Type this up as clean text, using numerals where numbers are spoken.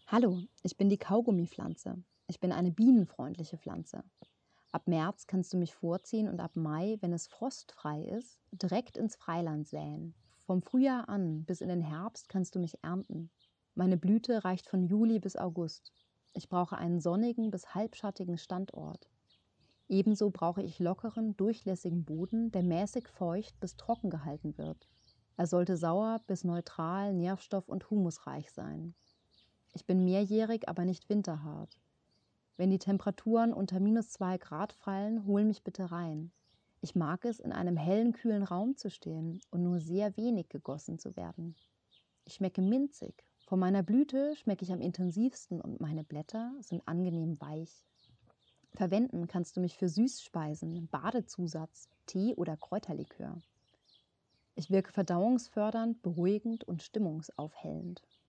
Hallo, ich bin die Kaugummipflanze. Ich bin eine bienenfreundliche Pflanze. Ab März kannst du mich vorziehen und ab Mai, wenn es frostfrei ist, direkt ins Freiland säen. Vom Frühjahr an bis in den Herbst kannst du mich ernten. Meine Blüte reicht von Juli bis August. Ich brauche einen sonnigen bis halbschattigen Standort. Ebenso brauche ich lockeren, durchlässigen Boden, der mäßig feucht bis trocken gehalten wird. Er sollte sauer bis neutral, nährstoff- und humusreich sein. Ich bin mehrjährig, aber nicht winterhart. Wenn die Temperaturen unter -2 Grad fallen, hol mich bitte rein. Ich mag es, in einem hellen, kühlen Raum zu stehen und nur sehr wenig gegossen zu werden. Ich schmecke minzig. Von meiner Blüte schmecke ich am intensivsten und meine Blätter sind angenehm weich. Verwenden kannst du mich für Süßspeisen, Badezusatz, Tee oder Kräuterlikör. Ich wirke verdauungsfördernd, beruhigend und stimmungsaufhellend.